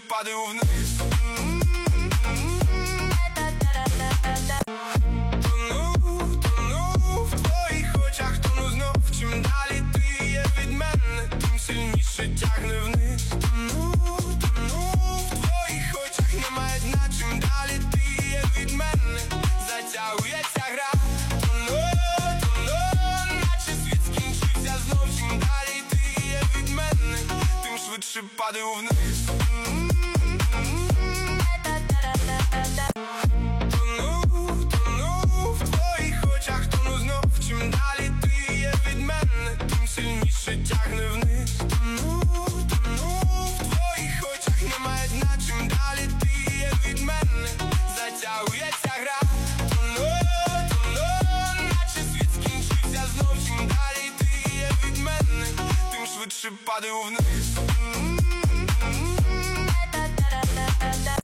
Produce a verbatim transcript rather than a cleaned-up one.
падаю вниз. Тону, тону в твоїх очах, тону знов. Чим далі ти є від мене, тим сильніше тягне вниз. Тону, тону в твоїх очах, немає дна. Чим далі ти є від мене, затягується гра. Тону, тону, наче світ скінчився знов. Чим далі ти є від мене, тим швидше падаю вниз. Тону, тону в твоїх очах, тону знов. Чим далі ти є від мене, тим сильніше тягне вниз. Тону, тону в твоїх очах, немає дна. Чим далі ти є від мене, затягується гра. Тону, тону, наче світ скінчився знов. Чим далі ти є від мене, тим швидше падаю вниз.